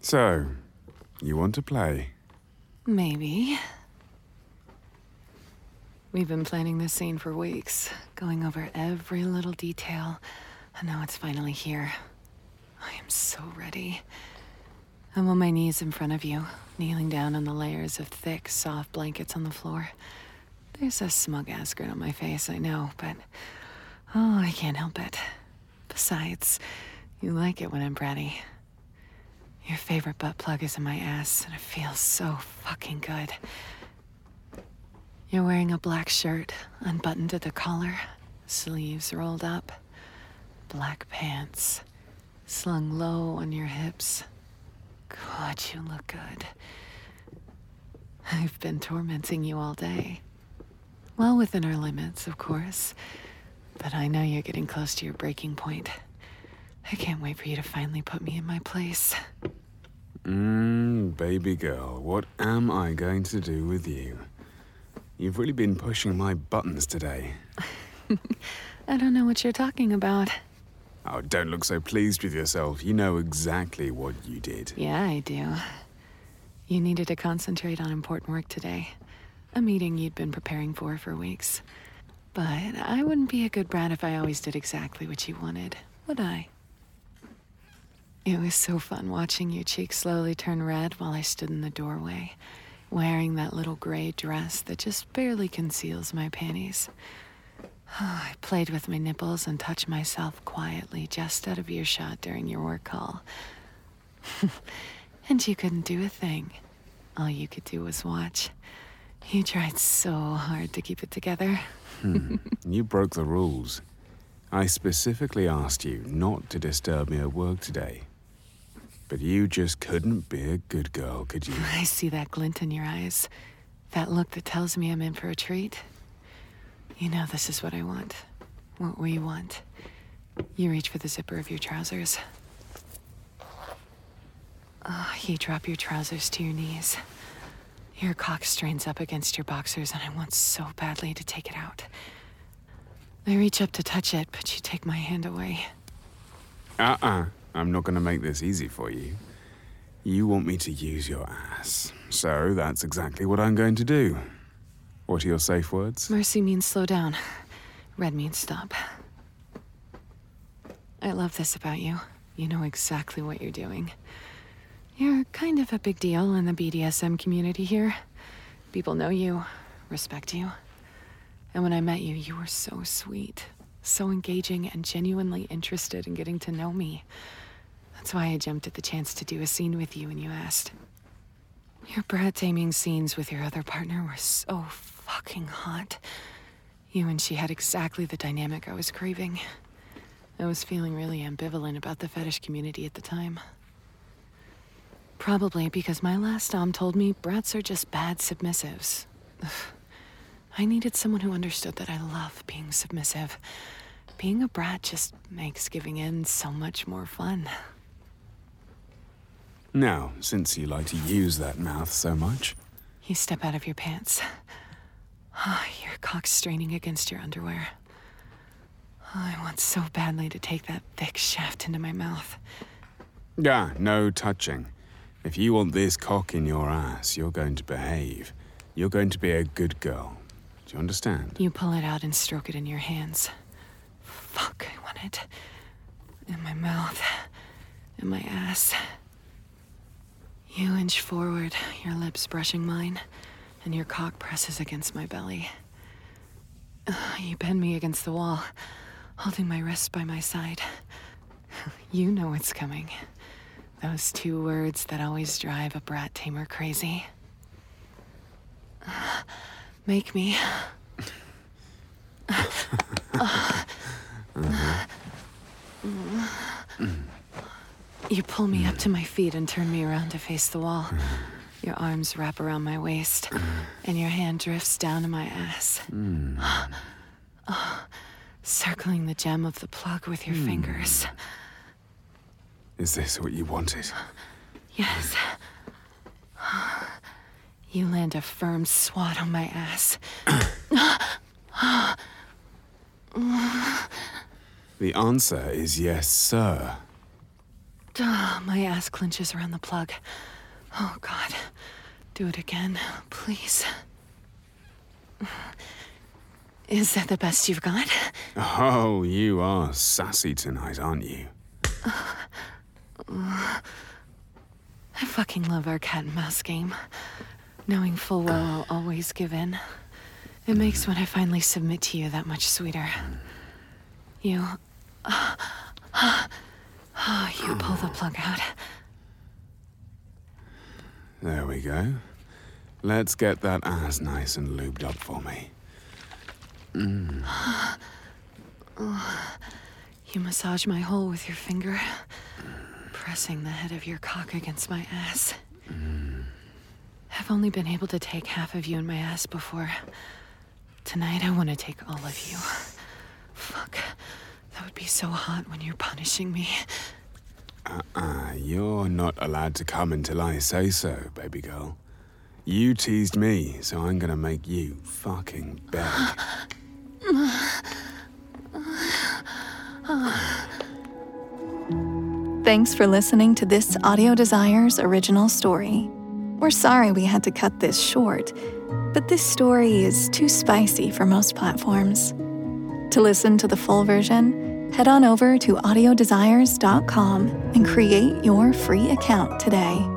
So, you want to play? Maybe. We've been planning this scene for weeks, going over every little detail, and now it's finally here. I am so ready. I'm on my knees in front of you, kneeling down on the layers of thick, soft blankets on the floor. There's a smug-ass grin on my face, I know, but... oh, I can't help it. Besides, you like it when I'm bratty. Your favorite butt plug is in my ass, and it feels so fucking good. You're wearing a black shirt, unbuttoned at the collar, sleeves rolled up, black pants, slung low on your hips. God, you look good. I've been tormenting you all day. Well, within our limits, of course. But I know you're getting close to your breaking point. I can't wait for you to finally put me in my place. Baby girl, what am I going to do with you? You've really been pushing my buttons today. I don't know what you're talking about. Oh, don't look so pleased with yourself. You know exactly what you did. Yeah, I do. You needed to concentrate on important work today. A meeting you'd been preparing for weeks. But I wouldn't be a good brat if I always did exactly what you wanted, would I? It was so fun watching your cheeks slowly turn red while I stood in the doorway, wearing that little gray dress that just barely conceals my panties. I played with my nipples and touched myself quietly just out of earshot during your work call. And you couldn't do a thing. All you could do was watch. You tried so hard to keep it together. You broke the rules. I specifically asked you not to disturb me at work today. But you just couldn't be a good girl, could you? I see that glint in your eyes. That look that tells me I'm in for a treat. You know this is what I want. What we want. You reach for the zipper of your trousers. You drop your trousers to your knees. Your cock strains up against your boxers, and I want so badly to take it out. I reach up to touch it, but you take my hand away. I'm not going to make this easy for you. You want me to use your ass. So that's exactly what I'm going to do. What are your safe words? Mercy means slow down. Red means stop. I love this about you. You know exactly what you're doing. You're kind of a big deal in the BDSM community here. People know you, respect you. And when I met you, you were so sweet, so engaging and genuinely interested in getting to know me. That's why I jumped at the chance to do a scene with you when you asked. Your brat taming scenes with your other partner were so fucking hot. You and she had exactly the dynamic I was craving. I was feeling really ambivalent about the fetish community at the time. Probably because my last dom told me brats are just bad submissives. I needed someone who understood that I love being submissive. Being a brat just makes giving in so much more fun. Now, since you like to use that mouth so much... You step out of your pants. Your cock's straining against your underwear. I want so badly to take that thick shaft into my mouth. Yeah, no touching. If you want this cock in your ass, you're going to behave. You're going to be a good girl. Do you understand? You pull it out and stroke it in your hands. Fuck, I want it. In my mouth. In my ass. You inch forward, your lips brushing mine, and your cock presses against my belly. You bend me against the wall, holding my wrist by my side. You know what's coming. Those two words that always drive a brat tamer crazy. Make me. You pull me up to my feet and turn me around to face the wall. Your arms wrap around my waist, and your hand drifts down to my ass. Circling the gem of the plug with your fingers. Is this what you wanted? Yes. You land a firm swat on my ass. The answer is yes, sir. My ass clenches around the plug. Oh, God. Do it again, please. Is that the best you've got? Oh, you are sassy tonight, aren't you? I fucking love our cat and mouse game. Knowing full well I'll always give in. It makes when I finally submit to you that much sweeter. You pull the plug out. There we go. Let's get that ass nice and lubed up for me. You massage my hole with your finger, pressing the head of your cock against my ass. I've only been able to take half of you in my ass before. Tonight I want to take all of you. Fuck. That would be so hot when you're punishing me. You're not allowed to come until I say so, baby girl. You teased me, so I'm gonna make you fucking beg. Thanks for listening to this Audio Desires original story. We're sorry we had to cut this short, but this story is too spicy for most platforms. To listen to the full version, head on over to audiodesires.com and create your free account today.